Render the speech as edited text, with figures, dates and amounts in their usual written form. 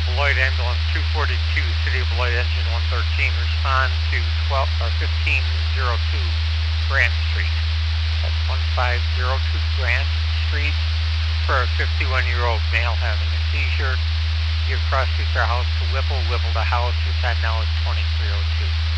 Beloit Ambulance 242, City of Beloit Engine 113, respond to 1502 Grant Street. That's 1502 Grant Street for a 51-year-old male having a seizure. Give cross-street their house to Whipple, Whipple to house. Your time now is 2302.